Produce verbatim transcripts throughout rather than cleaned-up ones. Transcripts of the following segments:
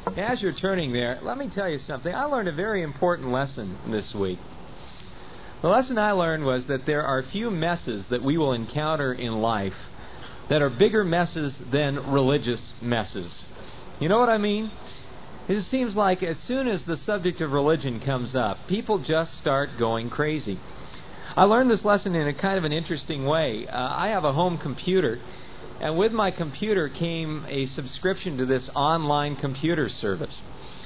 As you're turning there, let me tell you something. I learned a very important lesson this week. The lesson I learned was that there are few messes that we will encounter in life that are bigger messes than religious messes. You know what I mean? It seems like as soon as the subject of religion comes up, people just start going crazy. I learned this lesson in a kind of an interesting way. Uh, I have a home computer, and with my computer came a subscription to this online computer service.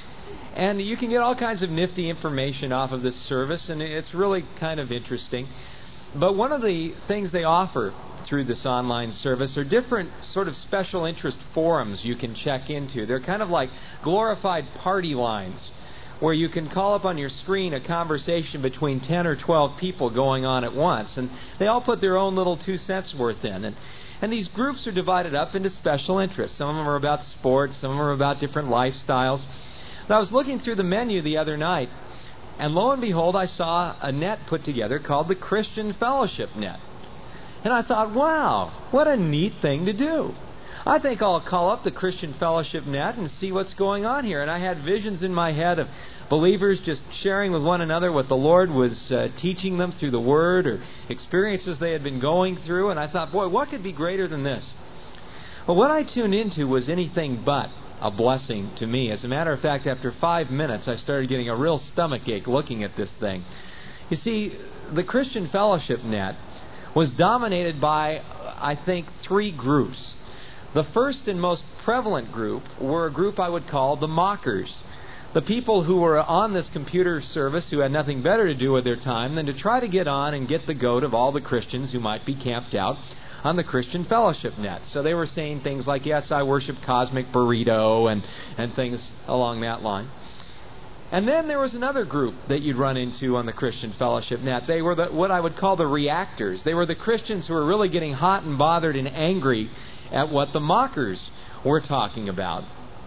And you can get all kinds of nifty information off of this service, and it's really kind of interesting. But one of the things they offer through this online service are different sort of special interest forums you can check into. They're kind of like glorified party lines, where you can call up on your screen a conversation between ten or twelve people going on at once. And they all put their own little two cents worth in. And, and these groups are divided up into special interests. Some of them are about sports, some of them are about different lifestyles. But I was looking through the menu the other night, and lo and behold, I saw a net put together called the Christian Fellowship Net. And I thought, wow, what a neat thing to do. I think I'll call up the Christian Fellowship Net and see what's going on here. And I had visions in my head of believers just sharing with one another what the Lord was uh, teaching them through the Word or experiences they had been going through. And I thought, boy, what could be greater than this? Well, what I tuned into was anything but a blessing to me. As a matter of fact, after five minutes, I started getting a real stomachache looking at this thing. You see, the Christian Fellowship Net was dominated by, I think, three groups. The first and most prevalent group were a group I would call the mockers. The people who were on this computer service who had nothing better to do with their time than to try to get on and get the goat of all the Christians who might be camped out on the Christian Fellowship Net. So they were saying things like, yes, I worship Cosmic Burrito, and, and things along that line. And then there was another group that you'd run into on the Christian Fellowship Net. They were the, what I would call the reactors. They were the Christians who were really getting hot and bothered and angry at what the mockers were talking about.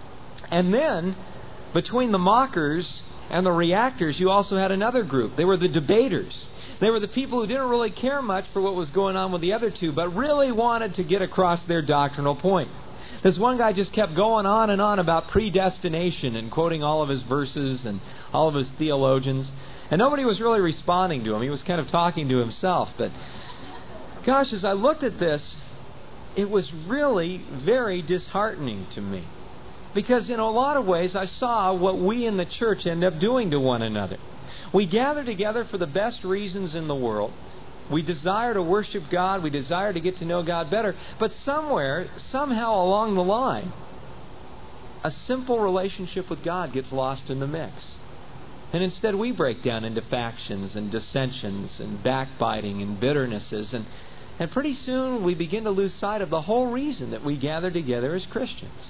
And then, between the mockers and the reactors, you also had another group. They were the debaters. They were the people who didn't really care much for what was going on with the other two, but really wanted to get across their doctrinal point. This one guy just kept going on and on about predestination and quoting all of his verses and all of his theologians. And nobody was really responding to him. He was kind of talking to himself. But gosh, as I looked at this, it was really very disheartening to me. Because in a lot of ways, I saw what we in the church end up doing to one another. We gather together for the best reasons in the world. We desire to worship God. We desire to get to know God better. But somewhere, somehow along the line, a simple relationship with God gets lost in the mix. And instead we break down into factions and dissensions and backbiting and bitternesses. And, and pretty soon we begin to lose sight of the whole reason that we gather together as Christians.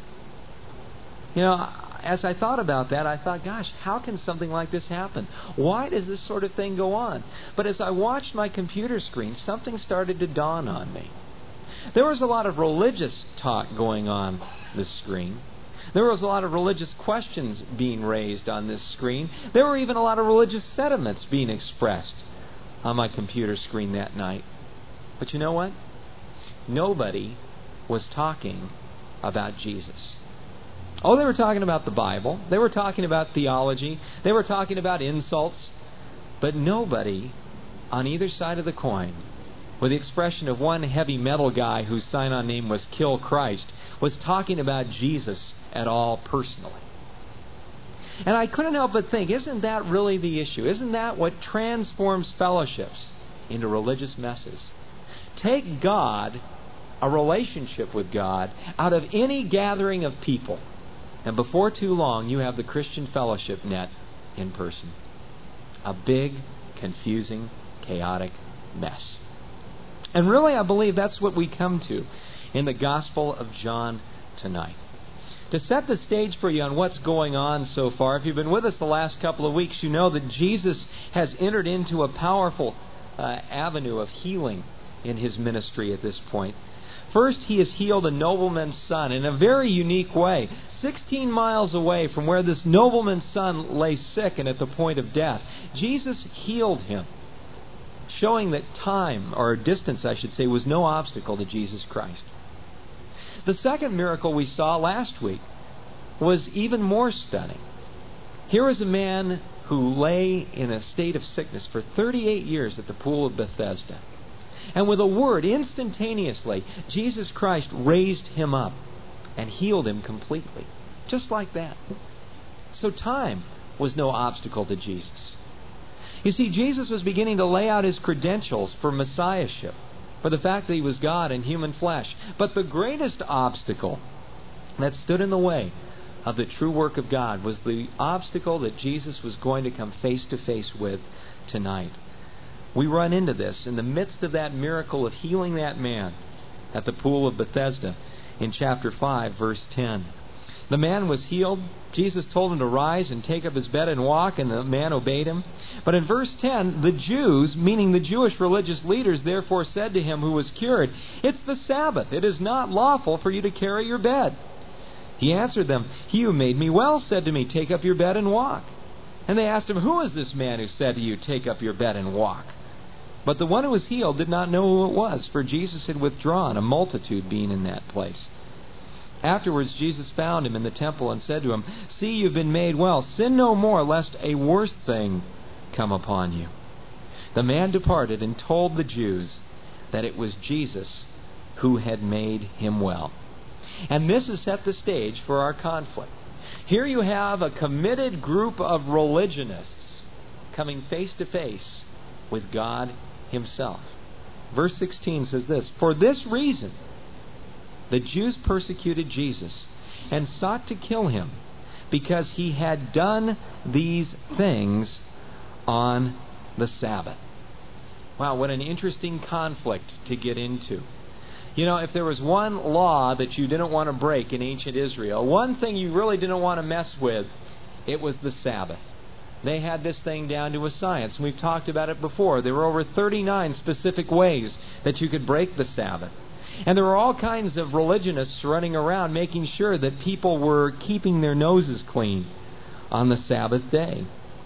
You know, as I thought about that, I thought, gosh, how can something like this happen? Why does this sort of thing go on? But as I watched my computer screen, something started to dawn on me. There was a lot of religious talk going on this screen. There was a lot of religious questions being raised on this screen. There were even a lot of religious sentiments being expressed on my computer screen that night. But you know what? Nobody was talking about Jesus. Oh, they were talking about the Bible. They were talking about theology. They were talking about insults. But nobody on either side of the coin, with the expression of one heavy metal guy whose sign-on name was Kill Christ, was talking about Jesus at all personally. And I couldn't help but think, isn't that really the issue? Isn't that what transforms fellowships into religious messes? Take God, a relationship with God, out of any gathering of people, and before too long, you have the Christian Fellowship Net in person. A big, confusing, chaotic mess. And really, I believe that's what we come to in the Gospel of John tonight. To set the stage for you on what's going on so far, if you've been with us the last couple of weeks, you know that Jesus has entered into a powerful uh, avenue of healing in His ministry at this point. First, He has healed a nobleman's son in a very unique way. Sixteen miles away from where this nobleman's son lay sick and at the point of death, Jesus healed him, showing that time, or distance I should say, was no obstacle to Jesus Christ. The second miracle we saw last week was even more stunning. Here was a man who lay in a state of sickness for thirty-eight years at the pool of Bethesda. And with a word, instantaneously, Jesus Christ raised him up and healed him completely. Just like that. So time was no obstacle to Jesus. You see, Jesus was beginning to lay out his credentials for messiahship, for the fact that he was God in human flesh. But the greatest obstacle that stood in the way of the true work of God was the obstacle that Jesus was going to come face to face with tonight. We run into this in the midst of that miracle of healing that man at the pool of Bethesda in chapter five, verse ten. The man was healed. Jesus told him to rise and take up his bed and walk, and the man obeyed him. But in verse ten, the Jews, meaning the Jewish religious leaders, therefore said to him who was cured, "It's the Sabbath. It is not lawful for you to carry your bed." He answered them, "He who made me well said to me, 'Take up your bed and walk.'" And they asked him, "Who is this man who said to you, 'Take up your bed and walk'?" But the one who was healed did not know who it was, for Jesus had withdrawn, a multitude being in that place. Afterwards Jesus found him in the temple and said to him, "See, you've been made well. Sin no more, lest a worse thing come upon you." The man departed and told the Jews that it was Jesus who had made him well. And this has set the stage for our conflict. Here you have a committed group of religionists coming face to face with God himself. Verse sixteen says this, "For this reason the Jews persecuted Jesus and sought to kill him, because he had done these things on the Sabbath." Wow, what an interesting conflict to get into. You know, if there was one law that you didn't want to break in ancient Israel, one thing you really didn't want to mess with, it was the Sabbath. They had this thing down to a science. We've talked about it before. There were over thirty-nine specific ways that you could break the Sabbath. And there were all kinds of religionists running around making sure that people were keeping their noses clean on the Sabbath day.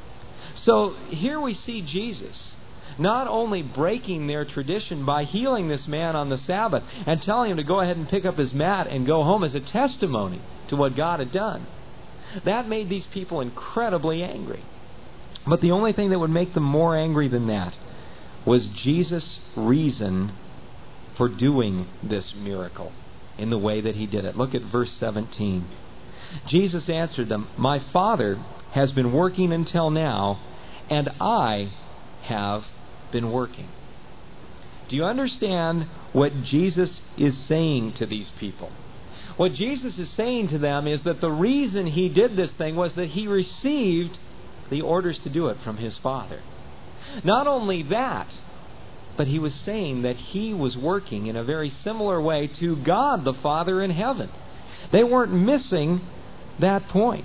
So here we see Jesus not only breaking their tradition by healing this man on the Sabbath and telling him to go ahead and pick up his mat and go home as a testimony to what God had done. That made these people incredibly angry. But the only thing that would make them more angry than that was Jesus' reason for doing this miracle in the way that he did it. Look at verse seventeen. Jesus answered them, "My Father has been working until now, and I have been working." Do you understand what Jesus is saying to these people? What Jesus is saying to them is that the reason he did this thing was that he received the orders to do it from his Father. Not only that, but he was saying that he was working in a very similar way to God the Father in heaven. They weren't missing that point.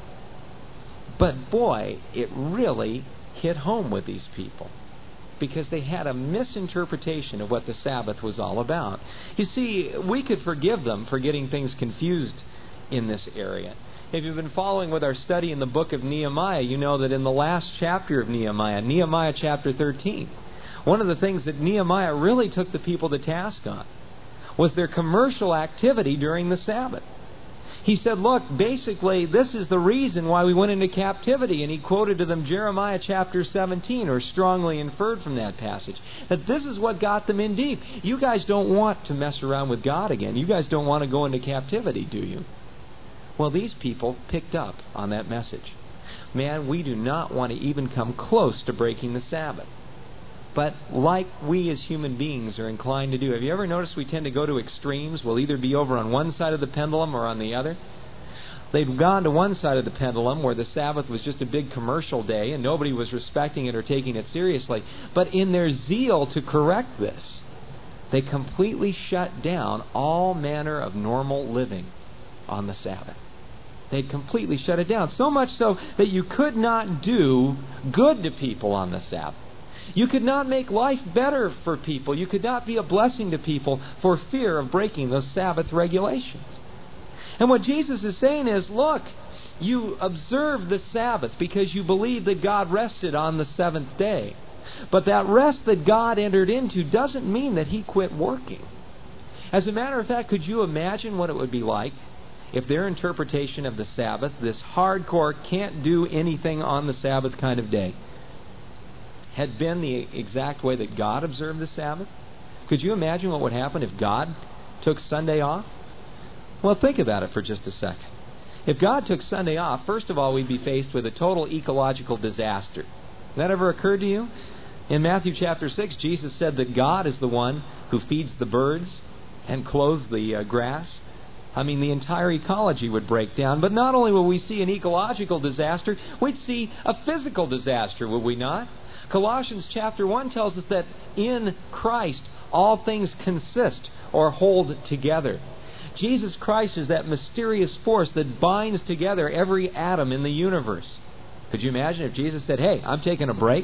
But boy, it really hit home with these people, because they had a misinterpretation of what the Sabbath was all about. You see, we could forgive them for getting things confused in this area. If you've been following with our study in the book of Nehemiah, you know that in the last chapter of Nehemiah, Nehemiah chapter thirteen, one of the things that Nehemiah really took the people to task on was their commercial activity during the Sabbath. He said, look, basically, this is the reason why we went into captivity. And he quoted to them Jeremiah chapter seventeen, or strongly inferred from that passage, that this is what got them in deep. You guys don't want to mess around with God again. You guys don't want to go into captivity, do you? Well, these people picked up on that message. Man, we do not want to even come close to breaking the Sabbath. But like we as human beings are inclined to do, have you ever noticed we tend to go to extremes? We'll either be over on one side of the pendulum or on the other. They'd gone to one side of the pendulum where the Sabbath was just a big commercial day and nobody was respecting it or taking it seriously. But in their zeal to correct this, they completely shut down all manner of normal living on the Sabbath. They'd completely shut it down. So much so that you could not do good to people on the Sabbath. You could not make life better for people. You could not be a blessing to people for fear of breaking those Sabbath regulations. And what Jesus is saying is, look, you observe the Sabbath because you believe that God rested on the seventh day. But that rest that God entered into doesn't mean that He quit working. As a matter of fact, could you imagine what it would be like if their interpretation of the Sabbath, this hardcore, can't do anything on the Sabbath kind of day, had been the exact way that God observed the Sabbath? Could you imagine what would happen if God took Sunday off? Well, think about it for just a second. If God took Sunday off, first of all, we'd be faced with a total ecological disaster. That ever occurred to you? In Matthew chapter six, Jesus said that God is the one who feeds the birds and clothes the uh, grass. I mean, the entire ecology would break down. But not only will we see an ecological disaster, we'd see a physical disaster, would we not? Colossians chapter one tells us that in Christ all things consist or hold together. Jesus Christ is that mysterious force that binds together every atom in the universe. Could you imagine if Jesus said, "Hey, I'm taking a break"?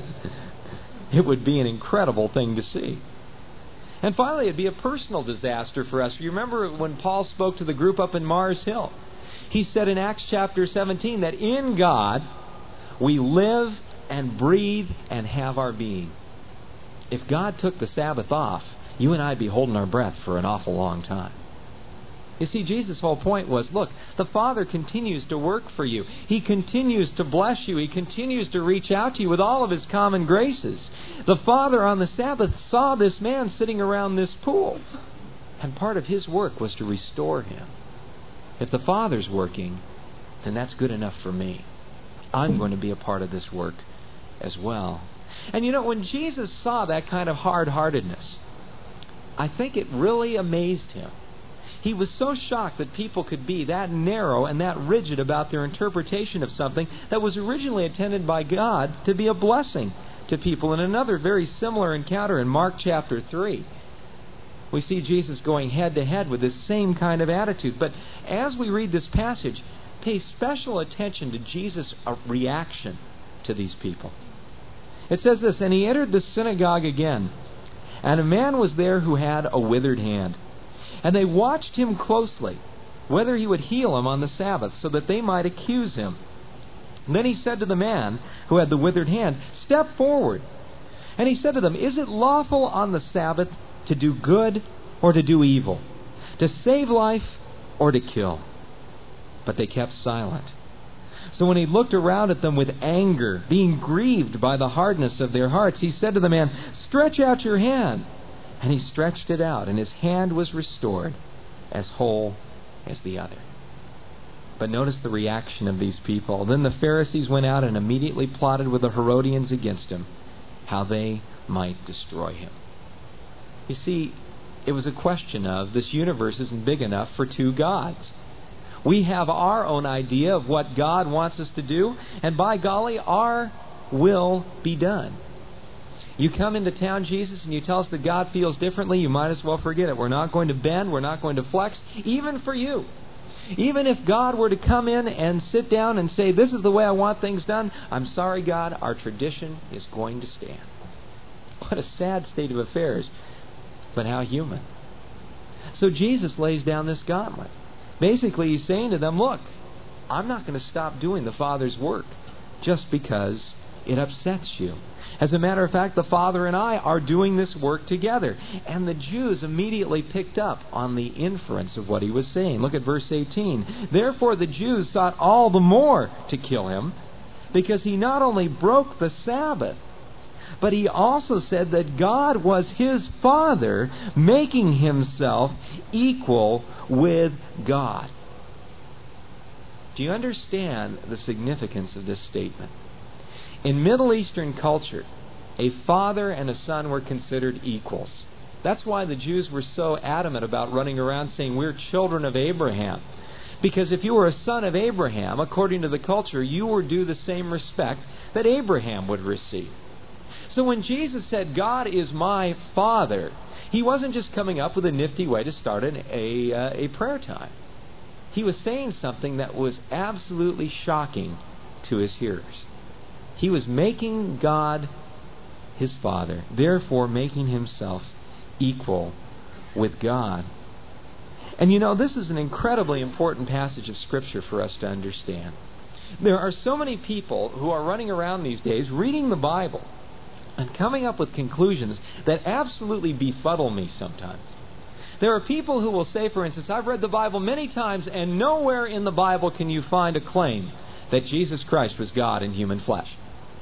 It would be an incredible thing to see. And finally, it'd be a personal disaster for us. You remember when Paul spoke to the group up in Mars Hill? He said in Acts chapter seventeen that in God we live and breathe and have our being. If God took the Sabbath off, you and I'd be holding our breath for an awful long time. You see, Jesus' whole point was, look, the Father continues to work for you. He continues to bless you. He continues to reach out to you with all of His common graces. The Father on the Sabbath saw this man sitting around this pool, and part of His work was to restore him. If the Father's working, then that's good enough for me. I'm going to be a part of this work as well. And you know, when Jesus saw that kind of hard-heartedness, I think it really amazed Him. He was so shocked that people could be that narrow and that rigid about their interpretation of something that was originally intended by God to be a blessing to people. In another very similar encounter in Mark chapter three, we see Jesus going head-to-head with this same kind of attitude. But as we read this passage, pay special attention to Jesus' reaction to these people. It says this, "And He entered the synagogue again, and a man was there who had a withered hand. And they watched Him closely, whether He would heal him on the Sabbath, so that they might accuse Him. And then He said to the man who had the withered hand, 'Step forward.' And He said to them, 'Is it lawful on the Sabbath to do good or to do evil, to save life or to kill?' But they kept silent. So when He looked around at them with anger, being grieved by the hardness of their hearts, He said to the man, 'Stretch out your hand.' And he stretched it out, and his hand was restored, as whole as the other." But notice the reaction of these people. "Then the Pharisees went out and immediately plotted with the Herodians against Him, how they might destroy Him." You see, it was a question of, this universe isn't big enough for two gods. We have our own idea of what God wants us to do, and by golly, our will be done. You come into town, Jesus, and you tell us that God feels differently, you might as well forget it. We're not going to bend. We're not going to flex, even for you. Even if God were to come in and sit down and say, "This is the way I want things done," I'm sorry, God, our tradition is going to stand. What a sad state of affairs, but how human. So Jesus lays down this gauntlet. Basically, He's saying to them, look, I'm not going to stop doing the Father's work just because it upsets you. As a matter of fact, the Father and I are doing this work together. And the Jews immediately picked up on the inference of what He was saying. Look at verse eighteen. "Therefore the Jews sought all the more to kill Him, because He not only broke the Sabbath, but He also said that God was His Father, making Himself equal with God." Do you understand the significance of this statement? In Middle Eastern culture, a father and a son were considered equals. That's why the Jews were so adamant about running around saying, "We're children of Abraham." Because if you were a son of Abraham, according to the culture, you were due the same respect that Abraham would receive. So when Jesus said, "God is my Father," He wasn't just coming up with a nifty way to start an, a, uh, a prayer time. He was saying something that was absolutely shocking to His hearers. He was making God His Father, therefore making Himself equal with God. And you know, this is an incredibly important passage of Scripture for us to understand. There are so many people who are running around these days reading the Bible and coming up with conclusions that absolutely befuddle me sometimes. There are people who will say, for instance, I've read the Bible many times, and nowhere in the Bible can you find a claim that Jesus Christ was God in human flesh.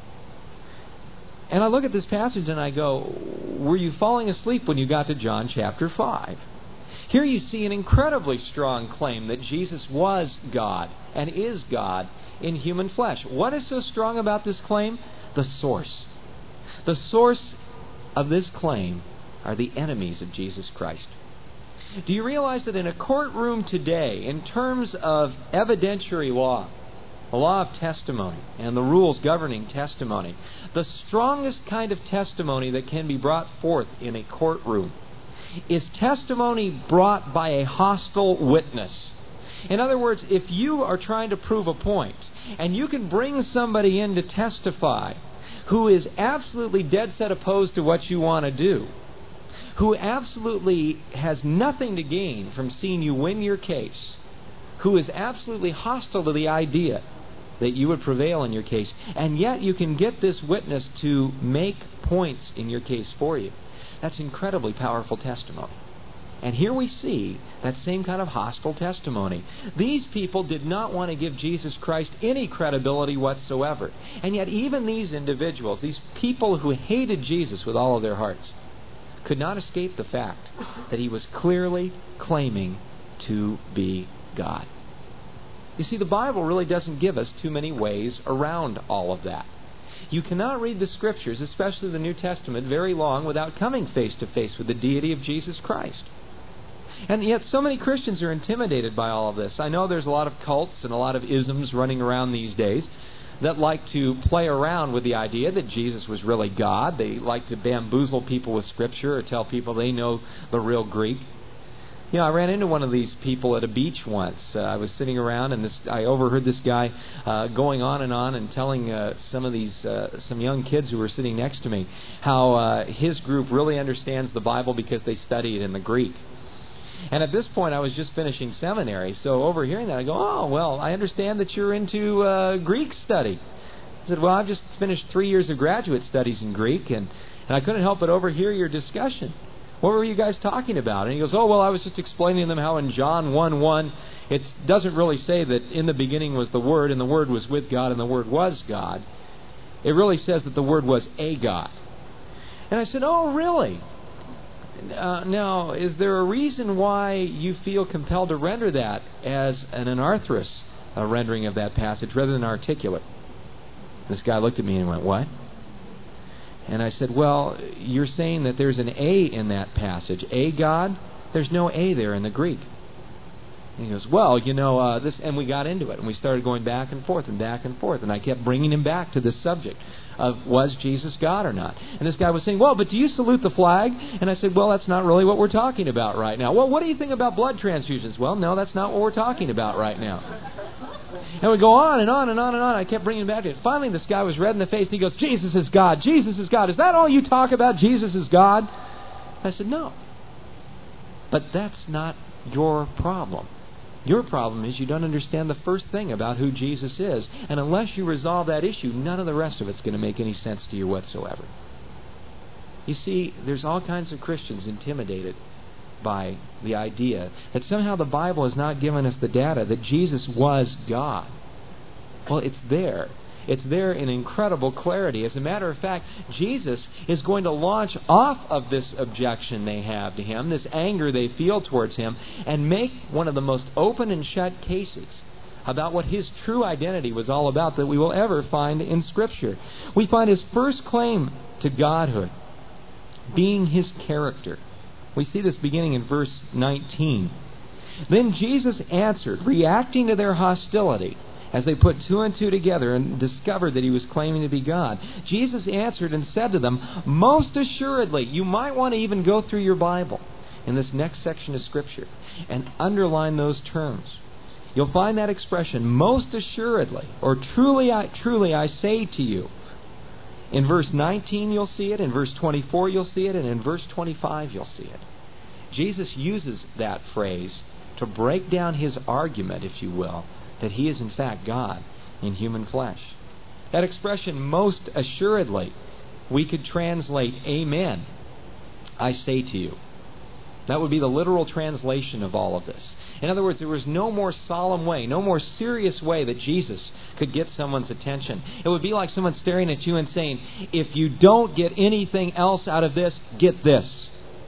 And I look at this passage and I go, were you falling asleep when you got to John chapter five? Here you see an incredibly strong claim that Jesus was God and is God in human flesh. What is so strong about this claim? The source. The source of this claim are the enemies of Jesus Christ. Do you realize that in a courtroom today, in terms of evidentiary law, the law of testimony and the rules governing testimony, the strongest kind of testimony that can be brought forth in a courtroom is testimony brought by a hostile witness. In other words, if you are trying to prove a point and you can bring somebody in to testify who is absolutely dead set opposed to what you want to do, who absolutely has nothing to gain from seeing you win your case, who is absolutely hostile to the idea that you would prevail in your case, and yet you can get this witness to make points in your case for you. That's incredibly powerful testimony. And here we see that same kind of hostile testimony. These people did not want to give Jesus Christ any credibility whatsoever. And yet even these individuals, these people who hated Jesus with all of their hearts, could not escape the fact that he was clearly claiming to be God. You see, the Bible really doesn't give us too many ways around all of that. You cannot read the Scriptures, especially the New Testament, very long without coming face to face with the deity of Jesus Christ. And yet so many Christians are intimidated by all of this. I know there's a lot of cults and a lot of isms running around these days that like to play around with the idea that Jesus was really God. They like to bamboozle people with Scripture or tell people they know the real Greek. You know, I ran into one of these people at a beach once. Uh, I was sitting around, and this I overheard this guy uh, going on and on and telling uh, some of these uh, some young kids who were sitting next to me how uh, his group really understands the Bible because they study it in the Greek. And at this point, I was just finishing seminary, so overhearing that, I go, "Oh, well, I understand that you're into uh, Greek study." I said, "Well, I've just finished three years of graduate studies in Greek, and, and I couldn't help but overhear your discussion. What were you guys talking about?" And he goes, "Oh, well, I was just explaining to them how in John one one, it doesn't really say that in the beginning was the Word, and the Word was with God, and the Word was God. It really says that the Word was a God." And I said, "Oh, really? Uh, now, is there a reason why you feel compelled to render that as an anarthrous uh, rendering of that passage rather than articulate?" This guy looked at me and went, "What?" And I said, "Well, you're saying that there's an A in that passage. A God? There's no A there in the Greek." And he goes, "Well, you know, uh, this," and we got into it, and we started going back and forth and back and forth, and I kept bringing him back to this subject of was Jesus God or not. And this guy was saying, "Well, but do you salute the flag?" And I said, "Well, that's not really what we're talking about right now." "Well, what do you think about blood transfusions?" "Well, no, that's not what we're talking about right now." And we go on and on and on and on. I kept bringing him back to it. Finally, this guy was red in the face, and he goes, "Jesus is God. Jesus is God. Is that all you talk about? Jesus is God?" I said, "No. But that's not your problem. Your problem is you don't understand the first thing about who Jesus is. And unless you resolve that issue, none of the rest of it's going to make any sense to you whatsoever." You see, there's all kinds of Christians intimidated by the idea that somehow the Bible has not given us the data that Jesus was God. Well, it's there. It's there in incredible clarity. As a matter of fact, Jesus is going to launch off of this objection they have to Him, this anger they feel towards Him, and make one of the most open and shut cases about what His true identity was all about that we will ever find in Scripture. We find His first claim to Godhood being His character. We see this beginning in verse nineteen. "Then Jesus answered," reacting to their hostility, as they put two and two together and discovered that He was claiming to be God. Jesus answered and said to them, "Most assuredly," you might want to even go through your Bible in this next section of Scripture and underline those terms. You'll find that expression, "most assuredly," or truly I, truly I say to you. In verse nineteen you'll see it, in verse twenty-four you'll see it, and in verse twenty-five you'll see it. Jesus uses that phrase to break down His argument, if you will, that He is in fact God in human flesh. That expression, "most assuredly," we could translate, "Amen, I say to you." That would be the literal translation of all of this. In other words, there was no more solemn way, no more serious way that Jesus could get someone's attention. It would be like someone staring at you and saying, if you don't get anything else out of this, get this.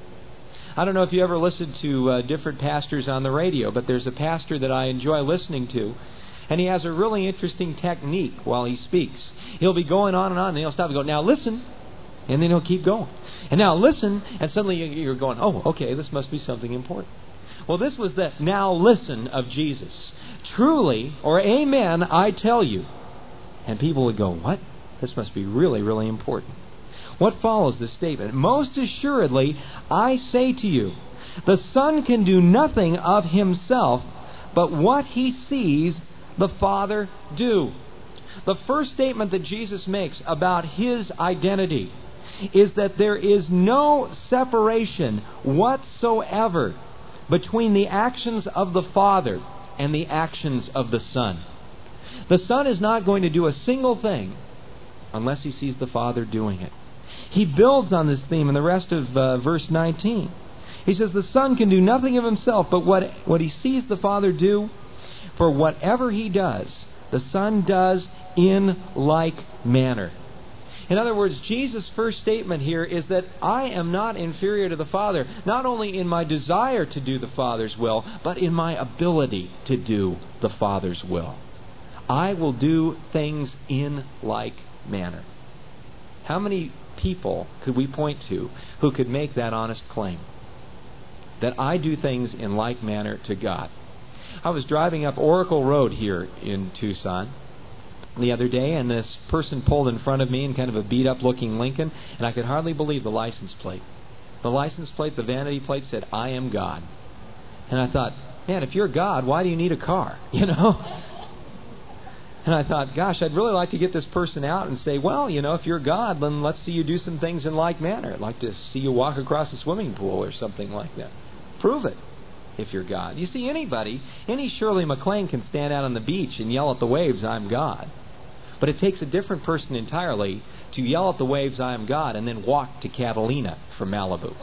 I don't know if you ever listened to uh, different pastors on the radio, but there's a pastor that I enjoy listening to, and he has a really interesting technique while he speaks. He'll be going on and on, and he'll stop and go, now listen, and then he'll keep going. And now listen, and suddenly you're going, oh, okay, this must be something important. Well, this was the now listen of Jesus. Truly, or amen, I tell you. And people would go, what? This must be really, really important. What follows this statement? Most assuredly, I say to you, the Son can do nothing of himself, but what he sees the Father do. The first statement that Jesus makes about his identity is that there is no separation whatsoever between the actions of the Father and the actions of the Son. The Son is not going to do a single thing unless he sees the Father doing it. He builds on this theme in the rest of uh, verse nineteen. He says, the Son can do nothing of himself but what, what he sees the Father do. For whatever he does, the Son does in like manner. In other words, Jesus' first statement here is that I am not inferior to the Father, not only in my desire to do the Father's will, but in my ability to do the Father's will. I will do things in like manner. How many people could we point to who could make that honest claim? That I do things in like manner to God. I was driving up Oracle Road here in Tucson the other day, and this person pulled in front of me in kind of a beat-up looking Lincoln, and I could hardly believe the license plate. The license plate, the vanity plate, said, I am God. And I thought, man, if you're God, why do you need a car? You know? And I thought, gosh, I'd really like to get this person out and say, well, you know, if you're God, then let's see you do some things in like manner. I'd like to see you walk across a swimming pool or something like that. Prove it. If you're God. You see, anybody, any Shirley MacLaine can stand out on the beach and yell at the waves, I'm God. But it takes a different person entirely to yell at the waves, I am God, and then walk to Catalina from Malibu.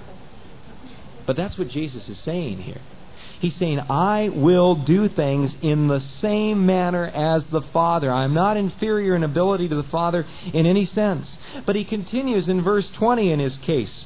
But that's what Jesus is saying here. He's saying, I will do things in the same manner as the Father. I'm not inferior in ability to the Father in any sense. But he continues in verse twenty in his case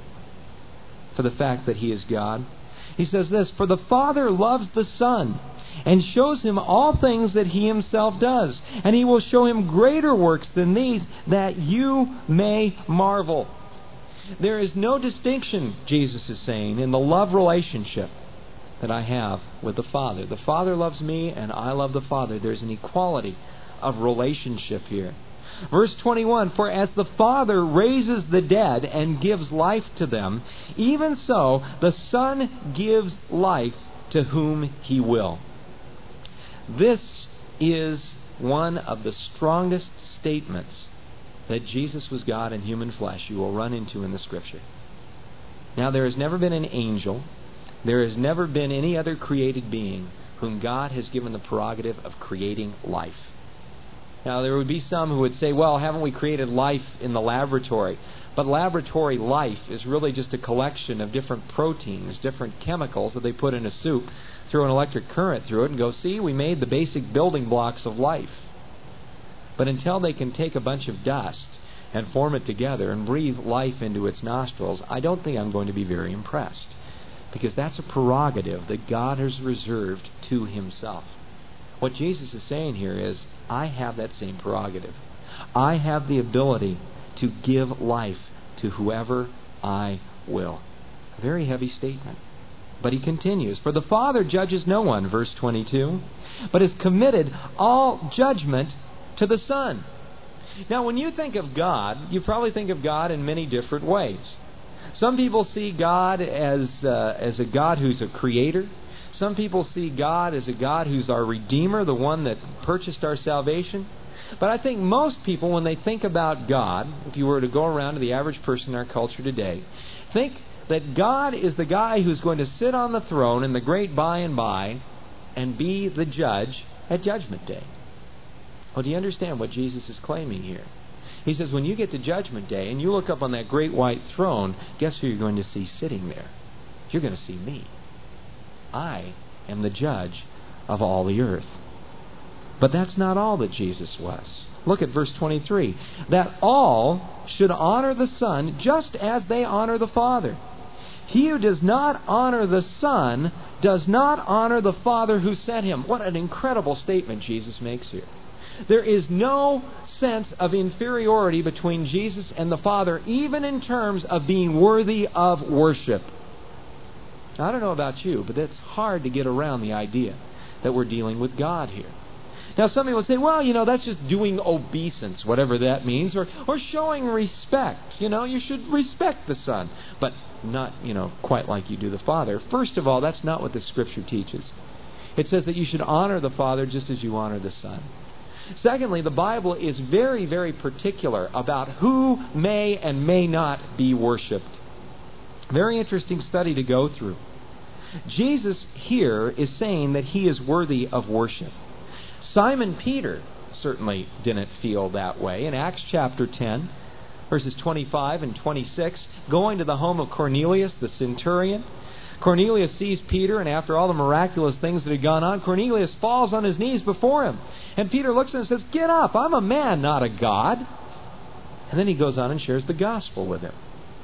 for the fact that he is God. He says this, for the Father loves the Son and shows him all things that he himself does. And he will show him greater works than these, that you may marvel. There is no distinction, Jesus is saying, in the love relationship that I have with the Father. The Father loves me and I love the Father. There's an equality of relationship here. Verse twenty-one, for as the Father raises the dead and gives life to them, even so the Son gives life to whom he will. This is one of the strongest statements that Jesus was God in human flesh you will run into in the Scripture. Now, there has never been an angel, there has never been any other created being whom God has given the prerogative of creating life. Now, there would be some who would say, well, haven't we created life in the laboratory? But laboratory life is really just a collection of different proteins, different chemicals that they put in a soup, throw an electric current through it, and go, see, we made the basic building blocks of life. But until they can take a bunch of dust and form it together and breathe life into its nostrils, I don't think I'm going to be very impressed. Because that's a prerogative that God has reserved to himself. What Jesus is saying here is, I have that same prerogative. I have the ability to give life to whoever I will. A very heavy statement. But he continues, for the Father judges no one, verse twenty-two, but has committed all judgment to the Son. Now, when you think of God, you probably think of God in many different ways. Some people see God as, uh, as a God who's a creator. Some people see God as a God who's our Redeemer, the one that purchased our salvation. But I think most people, when they think about God, if you were to go around to the average person in our culture today, think that God is the guy who's going to sit on the throne in the great by and by and be the judge at Judgment Day. Well, do you understand what Jesus is claiming here? He says, when you get to Judgment Day and you look up on that great white throne, guess who you're going to see sitting there? you're going to see me. I am the judge of all the earth. But that's not all that Jesus was. Look at verse twenty-three. That all should honor the Son just as they honor the Father. He who does not honor the Son does not honor the Father who sent him. What an incredible statement Jesus makes here. There is no sense of inferiority between Jesus and the Father, even in terms of being worthy of worship. Now, I don't know about you, but it's hard to get around the idea that we're dealing with God here. Now, some people would say, well, you know, that's just doing obeisance, whatever that means, or, or showing respect. You know, you should respect the Son, but not, you know, quite like you do the Father. First of all, that's not what the Scripture teaches. It says that you should honor the Father just as you honor the Son. Secondly, the Bible is very, very particular about who may and may not be worshipped. Very interesting study to go through. Jesus here is saying that He is worthy of worship. Simon Peter certainly didn't feel that way. In Acts chapter ten, verses twenty-five and twenty-six, going to the home of Cornelius, the centurion, Cornelius sees Peter, and after all the miraculous things that had gone on, Cornelius falls on his knees before him. And Peter looks at him and says, "Get up, I'm a man, not a god." And then he goes on and shares the gospel with him.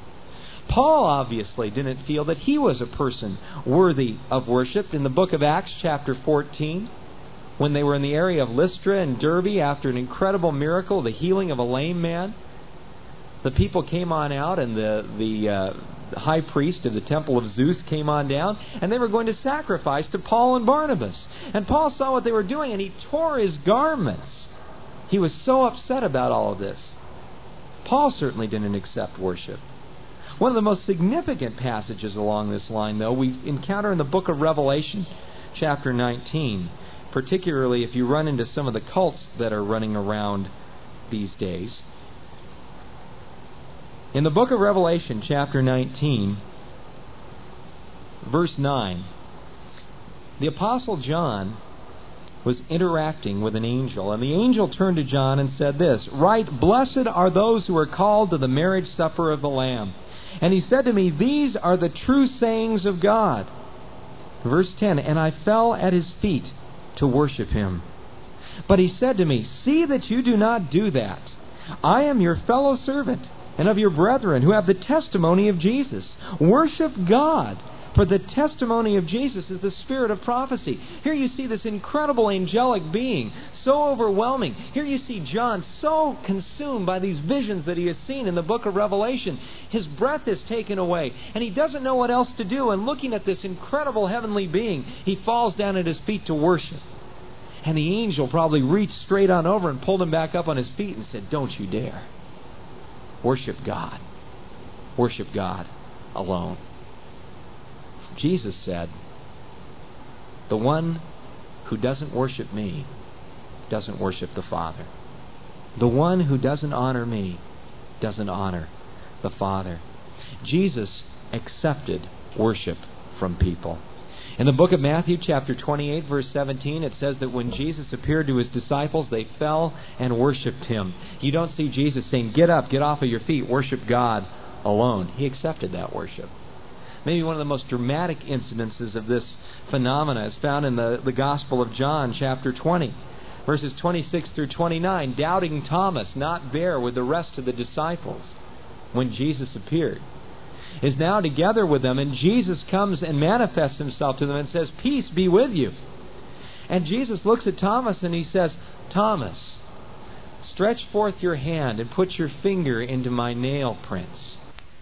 Paul obviously didn't feel that he was a person worthy of worship. In the book of Acts chapter fourteen, when they were in the area of Lystra and Derbe after an incredible miracle, the healing of a lame man, the people came on out, and the, the uh, high priest of the temple of Zeus came on down, and they were going to sacrifice to Paul and Barnabas. And Paul saw what they were doing, and he tore his garments. He was so upset about all of this. Paul certainly didn't accept worship. One of the most significant passages along this line, though, we encounter in the book of Revelation, chapter nineteen, particularly if you run into some of the cults that are running around these days. In the book of Revelation, chapter nineteen, verse nine, the Apostle John was interacting with an angel, and the angel turned to John and said this, "Write, blessed are those who are called to the marriage supper of the Lamb." And he said to me, "These are the true sayings of God." Verse ten, "And I fell at his feet to worship him. But he said to me, 'See that you do not do that. I am your fellow servant and of your brethren who have the testimony of Jesus. Worship God, for the testimony of Jesus is the spirit of prophecy.'" Here you see this incredible angelic being, so overwhelming. Here you see John so consumed by these visions that he has seen in the book of Revelation. His breath is taken away, and he doesn't know what else to do. And looking at this incredible heavenly being, he falls down at his feet to worship. And the angel probably reached straight on over and pulled him back up on his feet and said, "Don't you dare. Worship God. Worship God alone." Jesus said, "The one who doesn't worship me doesn't worship the Father. The one who doesn't honor me doesn't honor the Father." Jesus accepted worship from people. In the book of Matthew, chapter twenty-eight, verse seventeen, it says that when Jesus appeared to his disciples, they fell and worshipped him. You don't see Jesus saying, "Get up, get off of your feet, worship God alone." He accepted that worship. Maybe one of the most dramatic incidences of this phenomena is found in the, the Gospel of John, chapter twenty, verses twenty-six through twenty-nine. Doubting Thomas, not there with the rest of the disciples when Jesus appeared, is now together with them, and Jesus comes and manifests himself to them and says, "Peace be with you." And Jesus looks at Thomas and he says, "Thomas, stretch forth your hand and put your finger into my nail prints.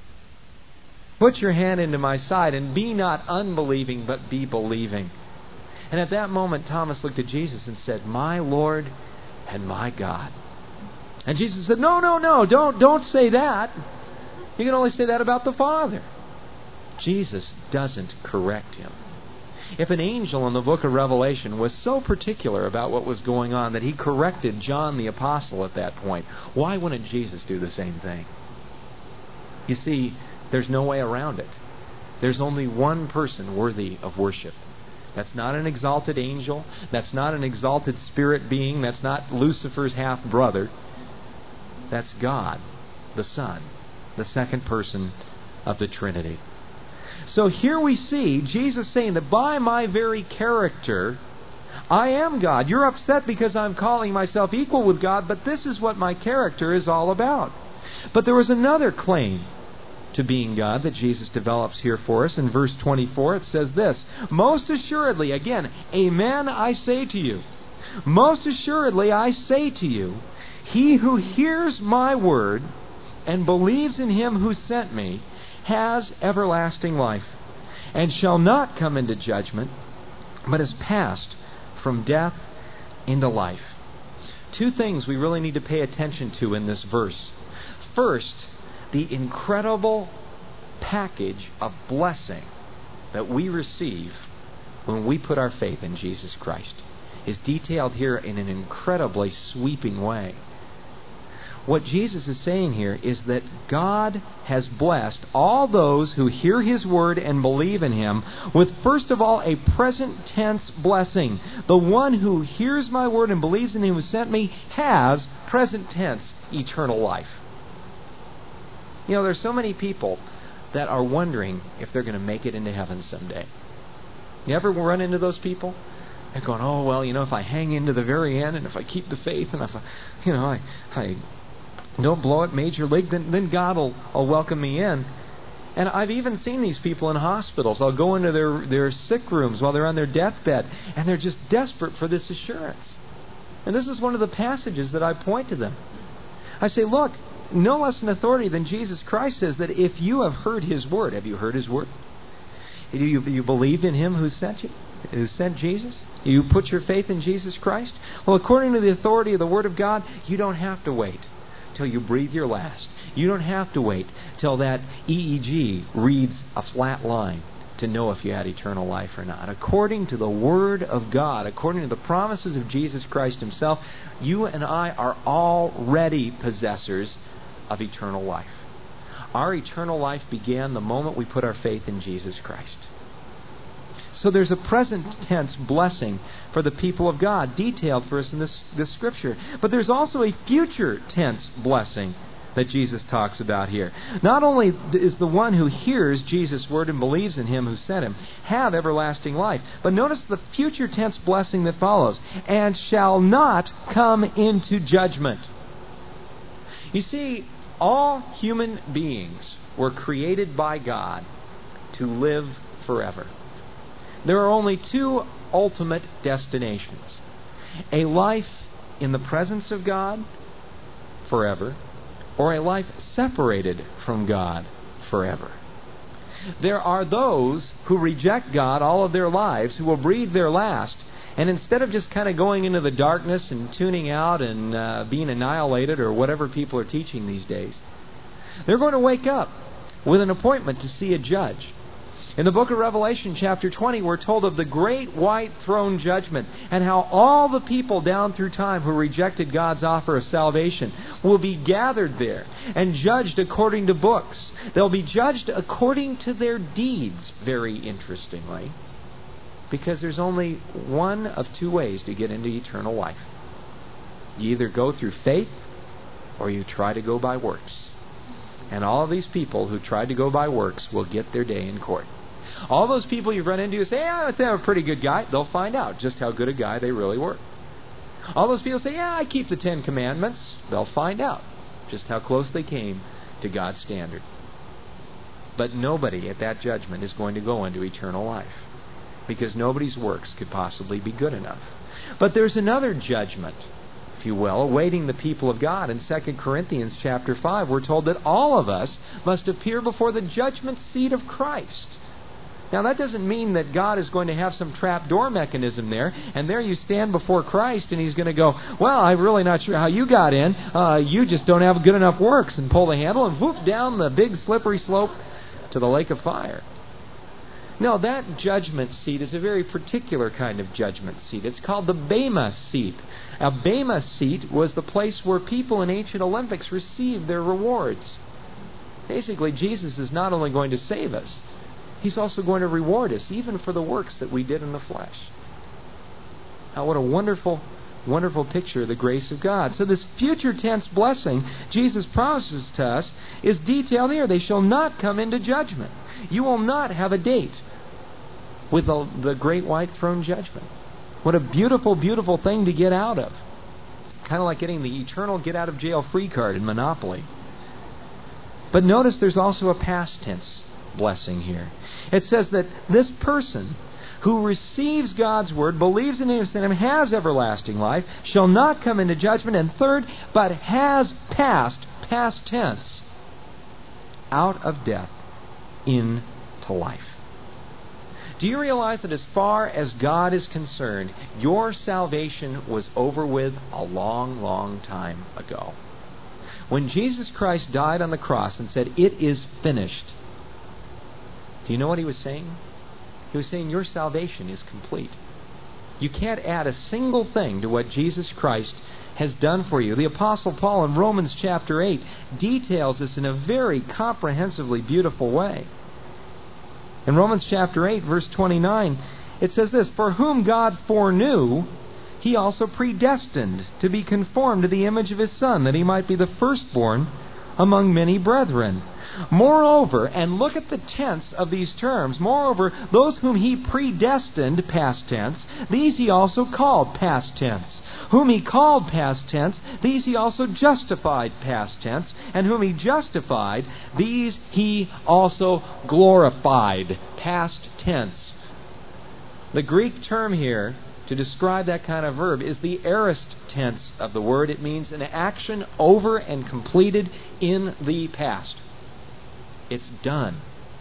Put your hand into my side, and be not unbelieving, but be believing." And at that moment, Thomas looked at Jesus and said, "My Lord and my God." And Jesus said, "No, no, no, don't, don't say that. You can only say that about the Father." Jesus doesn't correct him. If an angel in the book of Revelation was so particular about what was going on that he corrected John the Apostle at that point, why wouldn't Jesus do the same thing? You see, there's no way around it. There's only one person worthy of worship. That's not an exalted angel. That's not an exalted spirit being. That's not Lucifer's half-brother. That's God, the Son, the second person of the Trinity. So here we see Jesus saying that by my very character, I am God. You're upset because I'm calling myself equal with God, but this is what my character is all about. But there was another claim to being God that Jesus develops here for us. In verse twenty-four, it says this, most assuredly, again, amen, I say to you, most assuredly I say to you, he who hears my word and believes in him who sent me has everlasting life, and shall not come into judgment, but is passed from death into life. Two things we really need to pay attention to in this verse. First, the incredible package of blessing that we receive when we put our faith in Jesus Christ is detailed here in an incredibly sweeping way. What Jesus is saying here is that God has blessed all those who hear His word and believe in Him with, first of all, a present tense blessing. The one who hears my word and believes in Him who sent me has, present tense, eternal life. You know, there's so many people that are wondering if they're going to make it into heaven someday. You ever run into those people? They're going, oh, well, you know, if I hang into the very end and if I keep the faith and if I, you know, I... I don't blow it major league, then, then God will, will welcome me in. And I've even seen these people in hospitals. I'll go into their, their sick rooms while they're on their deathbed, and they're just desperate for this assurance. And this is one of the passages that I point to them. I say, look, no less an authority than Jesus Christ says that if you have heard His word, have you heard His word? You, you believed in Him who sent you? Who sent Jesus? You put your faith in Jesus Christ? Well, according to the authority of the Word of God, you don't have to wait till you breathe your last. You don't have to wait till that E E G reads a flat line to know if you had eternal life or not. According to the Word of God, according to the promises of Jesus Christ Himself, you and I are already possessors of eternal life. Our eternal life began the moment we put our faith in Jesus Christ. So there's a present tense blessing for the people of God detailed for us in this, this scripture. But there's also a future tense blessing that Jesus talks about here. Not only is the one who hears Jesus' word and believes in Him who sent Him have everlasting life, but notice the future tense blessing that follows, and shall not come into judgment. You see, all human beings were created by God to live forever. There are only two ultimate destinations. A life in the presence of God forever, or a life separated from God forever. There are those who reject God all of their lives, who will breathe their last, and instead of just kind of going into the darkness and tuning out and uh, being annihilated or whatever people are teaching these days, they're going to wake up with an appointment to see a judge. In the book of Revelation, chapter twenty, we're told of the great white throne judgment and how all the people down through time who rejected God's offer of salvation will be gathered there and judged according to books. They'll be judged according to their deeds, very interestingly, because there's only one of two ways to get into eternal life. You either go through faith or you try to go by works. And all of these people who tried to go by works will get their day in court. All those people you've run into who say, yeah, they're a pretty good guy, they'll find out just how good a guy they really were. All those people say, yeah, I keep the Ten Commandments, they'll find out just how close they came to God's standard. But nobody at that judgment is going to go into eternal life, because nobody's works could possibly be good enough. But there's another judgment, if you will, awaiting the people of God. In Second Corinthians chapter five, we're told that all of us must appear before the judgment seat of Christ. Now, that doesn't mean that God is going to have some trapdoor mechanism there, and there you stand before Christ, and He's going to go, well, I'm really not sure how you got in. Uh, you just don't have good enough works, and pull the handle and whoop down the big slippery slope to the lake of fire. No, that judgment seat is a very particular kind of judgment seat. It's called the Bema seat. A Bema seat was the place where people in ancient Olympics received their rewards. Basically, Jesus is not only going to save us, He's also going to reward us, even for the works that we did in the flesh. Now, what a wonderful wonderful picture of the grace of God. So this future tense blessing Jesus promises to us is detailed here. They shall not come into judgment. You will not have a date with the, the great white throne judgment. What a beautiful, beautiful thing to get out of. Kind of like getting the eternal get out of jail free card in Monopoly. But notice there's also a past tense blessing here. It says that this person who receives God's word, believes in Him, and has everlasting life, shall not come into judgment. And third, but has passed, past tense, out of death into life. Do you realize that as far as God is concerned, your salvation was over with a long, long time ago? When Jesus Christ died on the cross and said, "It is finished," do you know what He was saying? He was saying your salvation is complete. You can't add a single thing to what Jesus Christ has done for you. The Apostle Paul in Romans chapter eight details this in a very comprehensively beautiful way. In Romans chapter eight, verse twenty-nine, it says this, "For whom God foreknew, He also predestined to be conformed to the image of His Son, that He might be the firstborn among many brethren. Moreover," and look at the tense of these terms, "moreover, those whom He predestined," past tense, "these He also called," past tense. "Whom He called," past tense, "these He also justified," past tense. "And whom He justified, these He also glorified," past tense. The Greek term here to describe that kind of verb is the aorist tense of the word. It means an action over and completed in the past. It's done.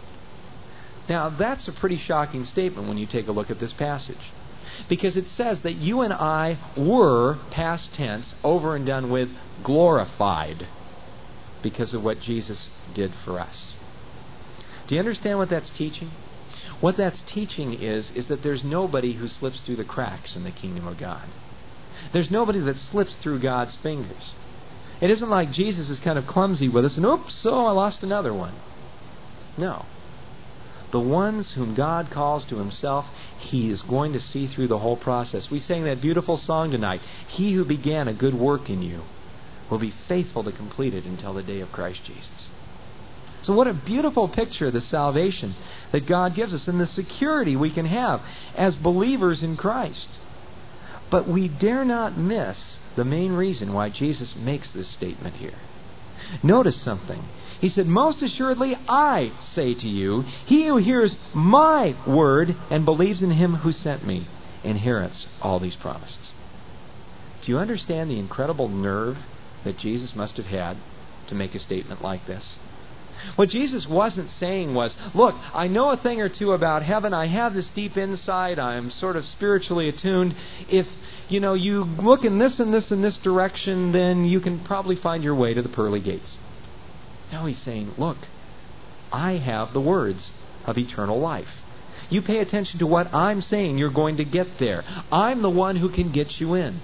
Now, that's a pretty shocking statement when you take a look at this passage. Because it says that you and I were, past tense, over and done with, glorified because of what Jesus did for us. Do you understand what that's teaching? What that's teaching is, is that there's nobody who slips through the cracks in the kingdom of God. There's nobody that slips through God's fingers. It isn't like Jesus is kind of clumsy with us and, oops, so I lost another one. No. The ones whom God calls to Himself, He is going to see through the whole process. We sang that beautiful song tonight. He who began a good work in you will be faithful to complete it until the day of Christ Jesus. So what a beautiful picture of the salvation that God gives us and the security we can have as believers in Christ. But we dare not miss the main reason why Jesus makes this statement here. Notice something. He said, "Most assuredly I say to you, he who hears my word and believes in Him who sent me inherits all these promises." Do you understand the incredible nerve that Jesus must have had to make a statement like this? What Jesus wasn't saying was, look, I know a thing or two about heaven. I have this deep insight. I'm sort of spiritually attuned. If, you know, you look in this and this and this direction, then you can probably find your way to the pearly gates. No, He's saying, look, I have the words of eternal life. You pay attention to what I'm saying, you're going to get there. I'm the one who can get you in.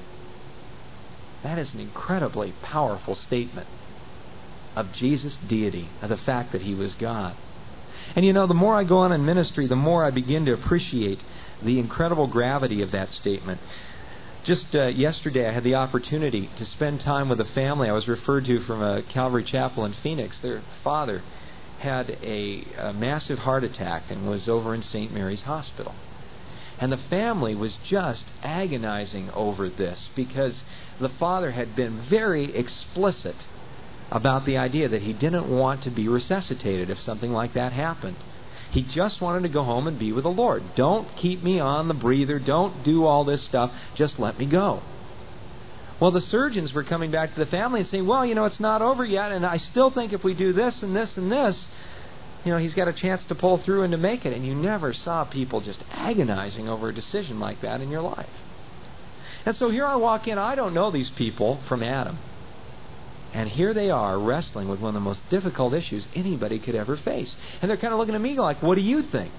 That is an incredibly powerful statement of Jesus' deity, of the fact that He was God. And you know, the more I go on in ministry, the more I begin to appreciate the incredible gravity of that statement. Just uh, yesterday I had the opportunity to spend time with a family I was referred to from a Calvary Chapel in Phoenix. Their father had a, a massive heart attack and was over in Saint Mary's Hospital. And the family was just agonizing over this because the father had been very explicit about the idea that he didn't want to be resuscitated if something like that happened. He just wanted to go home and be with the Lord. Don't keep me on the breather. Don't do all this stuff. Just let me go. Well, the surgeons were coming back to the family and saying, well, you know, it's not over yet, and I still think if we do this and this and this, you know, he's got a chance to pull through and to make it. And you never saw people just agonizing over a decision like that in your life. And so here I walk in. I don't know these people from Adam. And here they are wrestling with one of the most difficult issues anybody could ever face. And they're kind of looking at me like, what do you think?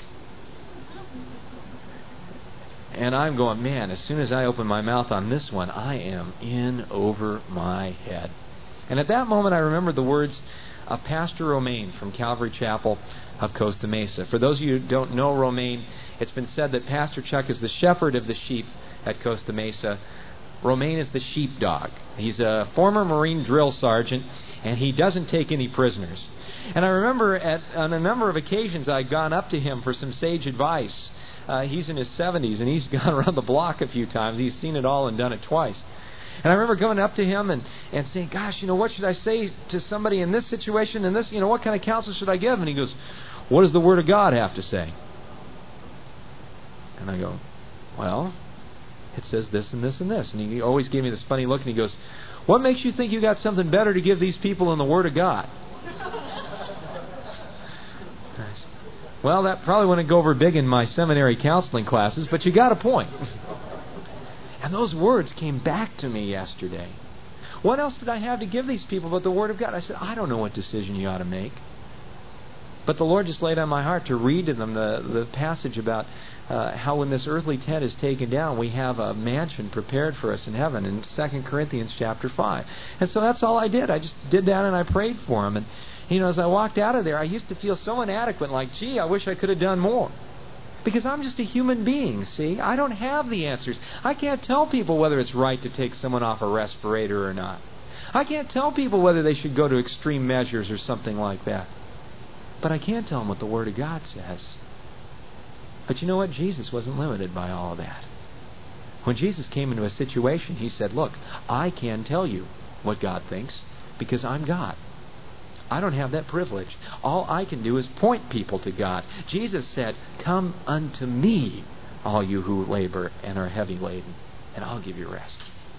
And I'm going, man, as soon as I open my mouth on this one, I am in over my head. And at that moment, I remembered the words of Pastor Romaine from Calvary Chapel of Costa Mesa. For those of you who don't know Romaine, it's been said that Pastor Chuck is the shepherd of the sheep at Costa Mesa. Romain is the sheepdog. He's a former Marine drill sergeant, and he doesn't take any prisoners. And I remember at on a number of occasions I'd gone up to him for some sage advice. Uh, he's in his seventies, and he's gone around the block a few times. He's seen it all and done it twice. And I remember going up to him and, and saying, gosh, you know, what should I say to somebody in this situation, and this, you know, what kind of counsel should I give? And he goes, what does the Word of God have to say? And I go, well, it says this and this and this. And he always gave me this funny look, and he goes, what makes you think you got something better to give these people than the Word of God? Nice. Well, that probably wouldn't go over big in my seminary counseling classes, but you got a point. And those words came back to me yesterday. What else did I have to give these people but the Word of God? I said, I don't know what decision you ought to make. But the Lord just laid on my heart to read to them the, the passage about uh, how when this earthly tent is taken down, we have a mansion prepared for us in heaven in Second Corinthians chapter five. And so that's all I did. I just did that and I prayed for them. And, you know, as I walked out of there, I used to feel so inadequate, like, gee, I wish I could have done more. Because I'm just a human being, see? I don't have the answers. I can't tell people whether it's right to take someone off a respirator or not. I can't tell people whether they should go to extreme measures or something like that. But I can tell them what the Word of God says. But you know what? Jesus wasn't limited by all of that. When Jesus came into a situation, He said, look, I can tell you what God thinks because I'm God. I don't have that privilege. All I can do is point people to God. Jesus said, come unto me, all you who labor and are heavy laden, and I'll give you rest.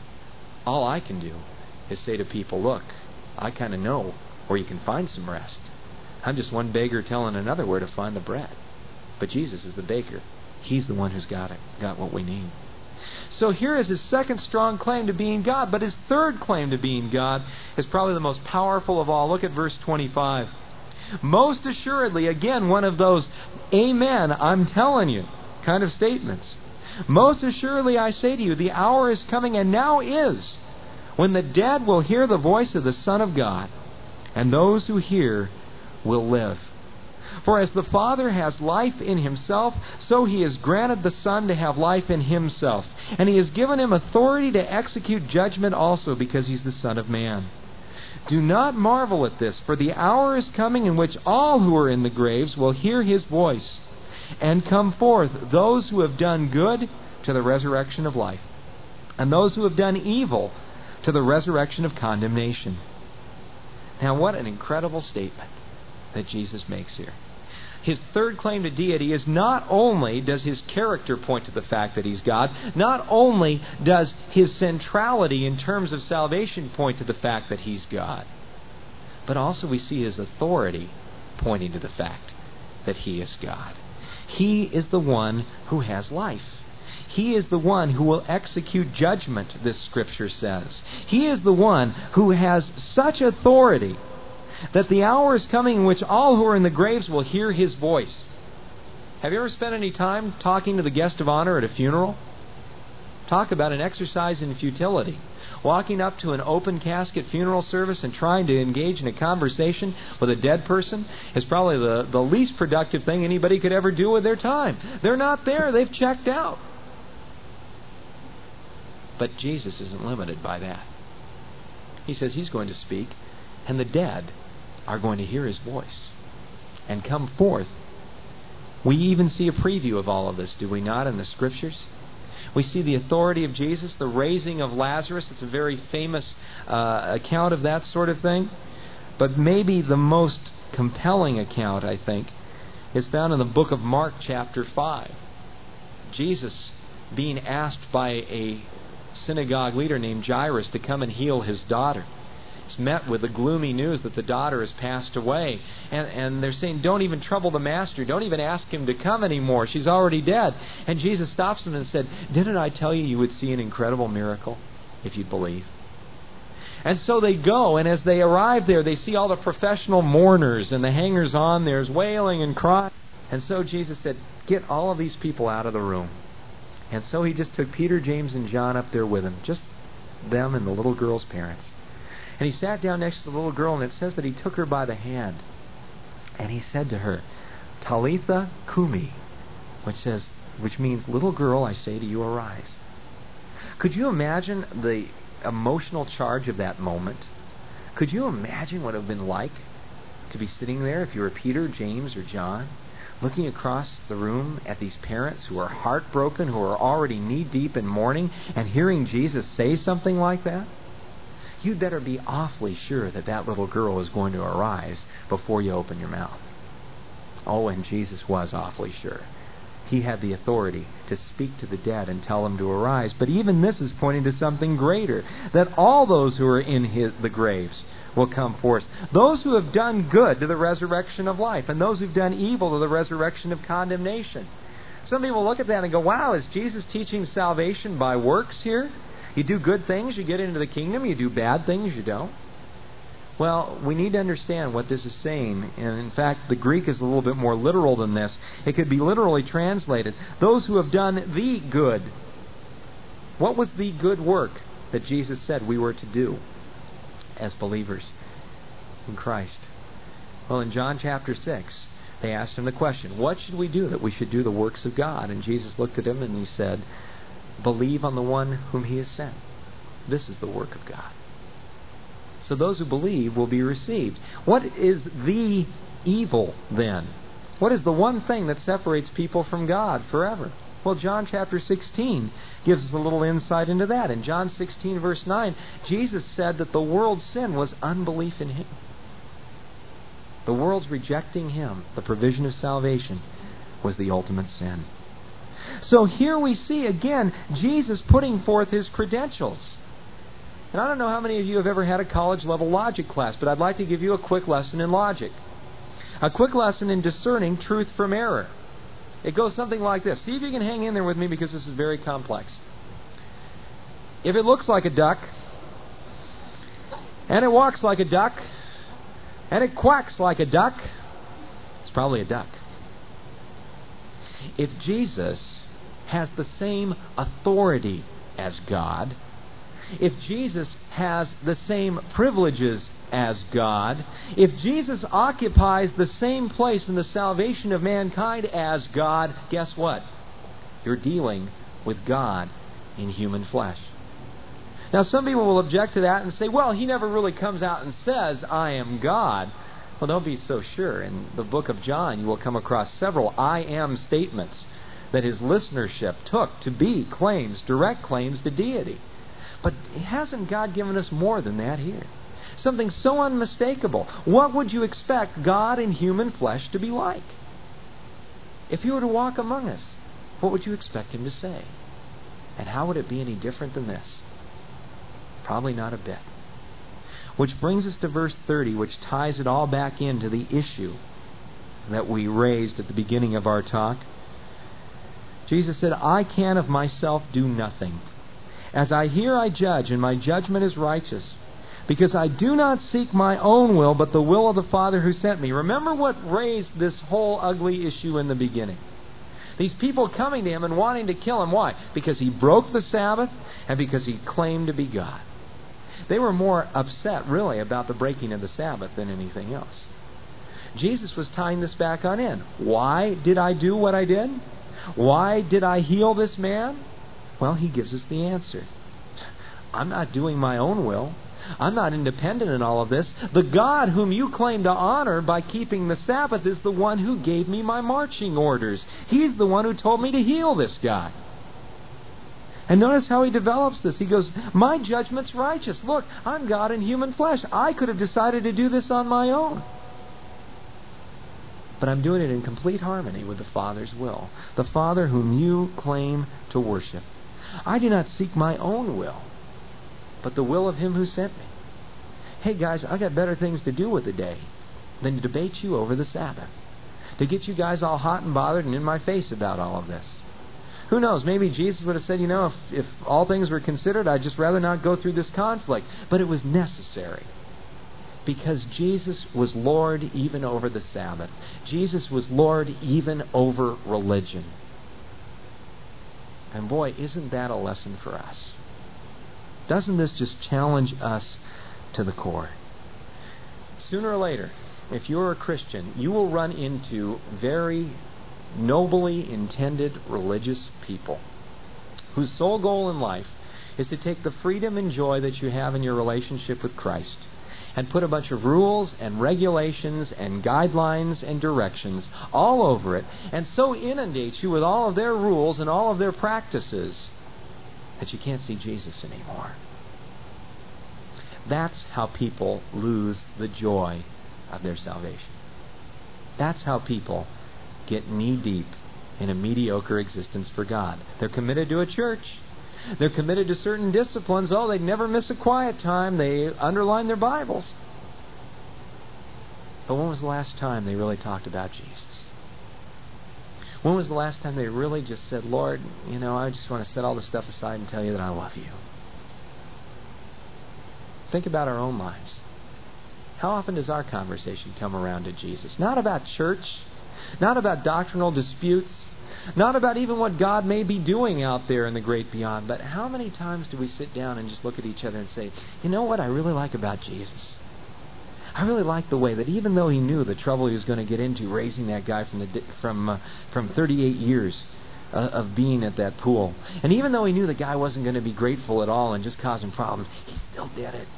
All I can do is say to people, look, I kind of know where you can find some rest. I'm just one beggar telling another where to find the bread. But Jesus is the baker. He's the one who's got it, got what we need. So here is his second strong claim to being God. But his third claim to being God is probably the most powerful of all. Look at verse twenty-five. Most assuredly, again, one of those amen, I'm telling you kind of statements. Most assuredly, I say to you, the hour is coming, and now is, when the dead will hear the voice of the Son of God, and those who hear will live. For as the Father has life in Himself, so He has granted the Son to have life in Himself. And He has given Him authority to execute judgment also, because He's the Son of Man. Do not marvel at this, for the hour is coming in which all who are in the graves will hear His voice, and come forth, those who have done good to the resurrection of life, and those who have done evil to the resurrection of condemnation. Now, what an incredible statement that Jesus makes here. His third claim to deity is not only does His character point to the fact that He's God, not only does His centrality in terms of salvation point to the fact that He's God, but also we see His authority pointing to the fact that He is God. He is the one who has life. He is the one who will execute judgment, this Scripture says. He is the one who has such authority that the hour is coming in which all who are in the graves will hear His voice. Have you ever spent any time talking to the guest of honor at a funeral? Talk about an exercise in futility. Walking up to an open casket funeral service and trying to engage in a conversation with a dead person is probably the, the least productive thing anybody could ever do with their time. They're not there. They've checked out. But Jesus isn't limited by that. He says He's going to speak, and the dead are going to hear His voice and come forth. We even see a preview of all of this, do we not, in the Scriptures? We see the authority of Jesus, the raising of Lazarus. It's a very famous uh, account of that sort of thing. But maybe the most compelling account, I think, is found in the book of Mark chapter five. Jesus being asked by a synagogue leader named Jairus to come and heal his daughter. He's met with the gloomy news that the daughter has passed away. And, and they're saying, don't even trouble the Master. Don't even ask Him to come anymore. She's already dead. And Jesus stops them and said, didn't I tell you you would see an incredible miracle if you'd believe? And so they go, and as they arrive there, they see all the professional mourners and the hangers-on there's wailing and crying. And so Jesus said, get all of these people out of the room. And so He just took Peter, James, and John up there with Him, just them and the little girl's parents. And He sat down next to the little girl, and it says that He took her by the hand. And He said to her, Talitha Kumi, which says, which means, little girl, I say to you, arise. Could you imagine the emotional charge of that moment? Could you imagine what it would have been like to be sitting there, if you were Peter, James, or John, looking across the room at these parents who are heartbroken, who are already knee-deep in mourning, and hearing Jesus say something like that? You'd better be awfully sure that that little girl is going to arise before you open your mouth. Oh, and Jesus was awfully sure. He had the authority to speak to the dead and tell them to arise. But even this is pointing to something greater, that all those who are in his, the graves will come forth. Those who have done good to the resurrection of life, and those who've done evil to the resurrection of condemnation. Some people look at that and go, wow, is Jesus teaching salvation by works here? You do good things, you get into the kingdom. You do bad things, you don't. Well, we need to understand what this is saying. And in fact, the Greek is a little bit more literal than this. It could be literally translated, those who have done the good. What was the good work that Jesus said we were to do as believers in Christ? Well, in John chapter six, they asked him the question, what should we do? That we should do the works of God. And Jesus looked at him and he said, believe on the one whom he has sent. This is the work of God. So those who believe will be received. What is the evil then? What is the one thing that separates people from God forever? Well, John chapter sixteen gives us a little insight into that. In John sixteen verse nine, Jesus said that the world's sin was unbelief in him. The world's rejecting him, the provision of salvation, was the ultimate sin. So here we see again Jesus putting forth his credentials. And I don't know how many of you have ever had a college level logic class, but I'd like to give you a quick lesson in logic. A quick lesson in discerning truth from error. It goes something like this. See if you can hang in there with me, because this is very complex. If it looks like a duck, and it walks like a duck, and it quacks like a duck, it's probably a duck. If Jesus has the same authority as God, if Jesus has the same privileges as God, if Jesus occupies the same place in the salvation of mankind as God, guess what? You're dealing with God in human flesh. Now, some people will object to that and say, well, he never really comes out and says, I am God. Well, don't be so sure. In the book of John, you will come across several I am statements that his listenership took to be claims, direct claims to deity. But hasn't God given us more than that here? Something so unmistakable. What would you expect God in human flesh to be like? If he were to walk among us, what would you expect him to say? And how would it be any different than this? Probably not a bit. Which brings us to verse thirty, which ties it all back into the issue that we raised at the beginning of our talk. Jesus said, I can of myself do nothing. As I hear, I judge, and my judgment is righteous, because I do not seek my own will, but the will of the Father who sent me. Remember what raised this whole ugly issue in the beginning. These people coming to him and wanting to kill him. Why? Because he broke the Sabbath and because he claimed to be God. They were more upset, really, about the breaking of the Sabbath than anything else. Jesus was tying this back on in. Why did I do what I did? Why did I heal this man? Well, he gives us the answer. I'm not doing my own will. I'm not independent in all of this. The God whom you claim to honor by keeping the Sabbath is the one who gave me my marching orders. He's the one who told me to heal this guy. And notice how he develops this. He goes, my judgment's righteous. Look, I'm God in human flesh. I could have decided to do this on my own. But I'm doing it in complete harmony with the Father's will. The Father whom you claim to worship. I do not seek my own will, but the will of him who sent me. Hey guys, I got better things to do with the day than to debate you over the Sabbath. To get you guys all hot and bothered and in my face about all of this. Who knows, maybe Jesus would have said, you know, if, if all things were considered, I'd just rather not go through this conflict. But it was necessary. Because Jesus was Lord even over the Sabbath. Jesus was Lord even over religion. And boy, isn't that a lesson for us? Doesn't this just challenge us to the core? Sooner or later, if you're a Christian, you will run into very nobly intended religious people whose sole goal in life is to take the freedom and joy that you have in your relationship with Christ and put a bunch of rules and regulations and guidelines and directions all over it, and so inundate you with all of their rules and all of their practices that you can't see Jesus anymore. That's how people lose the joy of their salvation. That's how people get knee-deep in a mediocre existence for God. They're committed to a church. They're committed to certain disciplines. Oh, they never miss a quiet time. They underline their Bibles. But when was the last time they really talked about Jesus? When was the last time they really just said, Lord, you know, I just want to set all this stuff aside and tell you that I love you? Think about our own lives. How often does our conversation come around to Jesus? Not about church, not about doctrinal disputes, not about even what God may be doing out there in the great beyond, but how many times do we sit down and just look at each other and say, you know what I really like about Jesus? I really like the way that even though he knew the trouble he was going to get into raising that guy from the from uh, from thirty-eight years uh, of being at that pool, and even though he knew the guy wasn't going to be grateful at all and just cause him problems, he still did it.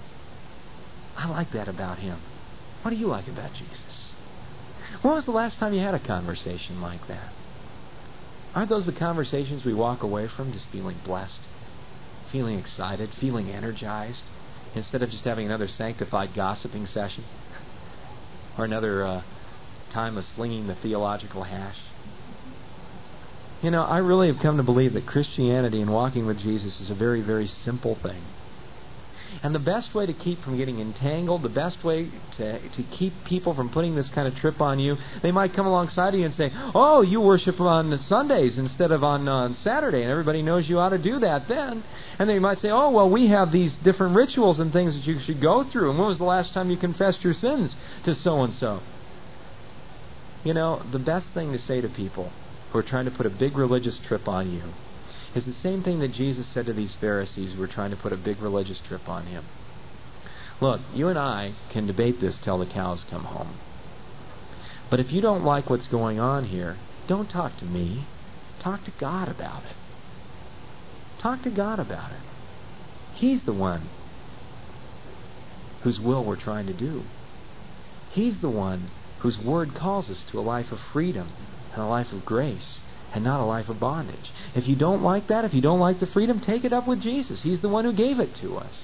I like that about him. What do you like about Jesus? When was the last time you had a conversation like that? Aren't those the conversations we walk away from just feeling blessed, feeling excited, feeling energized, instead of just having another sanctified gossiping session or another uh, time of slinging the theological hash? You know, I really have come to believe that Christianity and walking with Jesus is a very, very simple thing. And the best way to keep from getting entangled, the best way to to keep people from putting this kind of trip on you, they might come alongside of you and say, oh, you worship on Sundays instead of on, on Saturday, and everybody knows you ought to do that then. And they might say, oh, well, we have these different rituals and things that you should go through. And when was the last time you confessed your sins to so-and-so? You know, the best thing to say to people who are trying to put a big religious trip on you is the same thing that Jesus said to these Pharisees who were trying to put a big religious trip on him. Look, you and I can debate this till the cows come home. But if you don't like what's going on here, don't talk to me. Talk to God about it. Talk to God about it. He's the one whose will we're trying to do. He's the one whose word calls us to a life of freedom and a life of grace, and not a life of bondage. If you don't like that, if you don't like the freedom, take it up with Jesus. He's the one who gave it to us.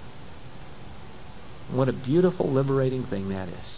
What a beautiful, liberating thing that is.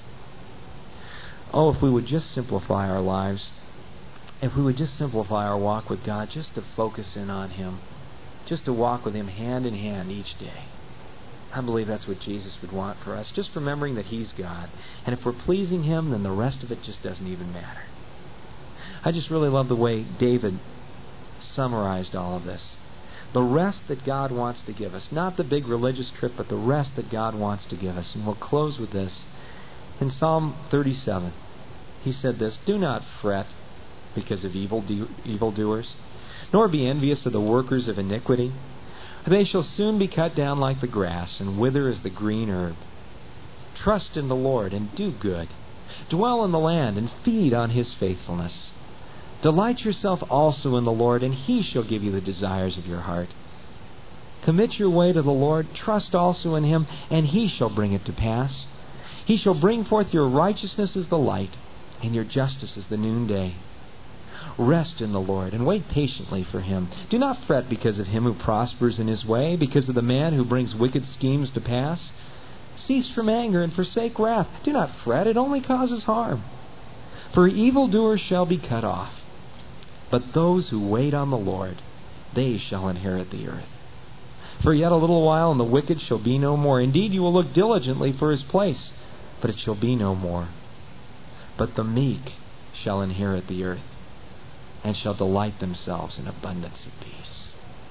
Oh, if we would just simplify our lives, if we would just simplify our walk with God, just to focus in on Him, just to walk with Him hand in hand each day. I believe that's what Jesus would want for us, just remembering that He's God. And if we're pleasing Him, then the rest of it just doesn't even matter. I just really love the way David summarized all of this. The rest that God wants to give us. Not the big religious trip, but the rest that God wants to give us. And we'll close with this. In Psalm thirty-seven, he said this, do not fret because of evil do- evildoers, nor be envious of the workers of iniquity. They shall soon be cut down like the grass and wither as the green herb. Trust in the Lord and do good. Dwell in the land and feed on His faithfulness. Delight yourself also in the Lord, and He shall give you the desires of your heart. Commit your way to the Lord, trust also in Him, and He shall bring it to pass. He shall bring forth your righteousness as the light, and your justice as the noonday. Rest in the Lord, and wait patiently for Him. Do not fret because of him who prospers in his way, because of the man who brings wicked schemes to pass. Cease from anger and forsake wrath. Do not fret, it only causes harm. For evildoers shall be cut off. But those who wait on the Lord, they shall inherit the earth. For yet a little while, and the wicked shall be no more. Indeed, you will look diligently for his place, but it shall be no more. But the meek shall inherit the earth, and shall delight themselves in abundance of peace.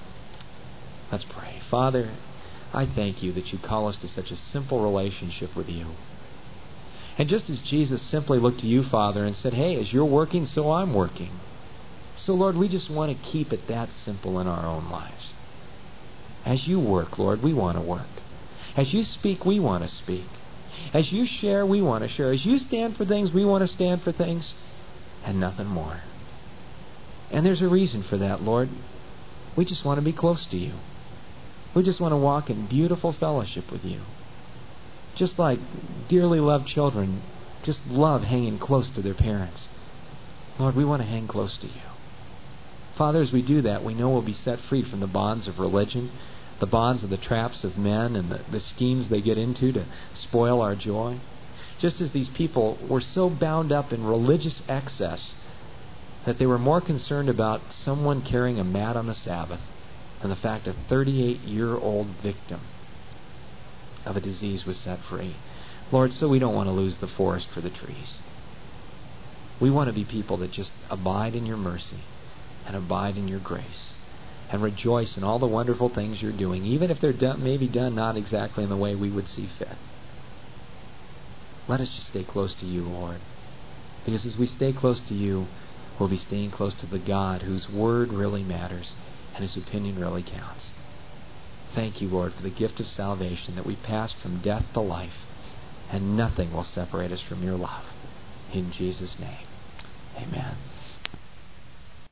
Let's pray. Father, I thank You that You call us to such a simple relationship with You. And just as Jesus simply looked to You, Father, and said, hey, as You're working, so I'm working. So, Lord, we just want to keep it that simple in our own lives. As You work, Lord, we want to work. As You speak, we want to speak. As You share, we want to share. As You stand for things, we want to stand for things, and nothing more. And there's a reason for that, Lord. We just want to be close to You. We just want to walk in beautiful fellowship with you. Just like dearly loved children just love hanging close to their parents. Lord, we want to hang close to you. Father, as we do that, we know we'll be set free from the bonds of religion, the bonds of the traps of men, and the, the schemes they get into to spoil our joy. Just as these people were so bound up in religious excess that they were more concerned about someone carrying a mat on the Sabbath than the fact a thirty-eight-year-old victim of a disease was set free. Lord, so we don't want to lose the forest for the trees. We want to be people that just abide in your mercy and abide in your grace and rejoice in all the wonderful things you're doing, even if they're done, maybe done not exactly in the way we would see fit. Let us just stay close to you, Lord, because as we stay close to you, we'll be staying close to the God whose word really matters and his opinion really counts. Thank you, Lord, for the gift of salvation, that we passed from death to life, and nothing will separate us from your love. In Jesus' name, amen.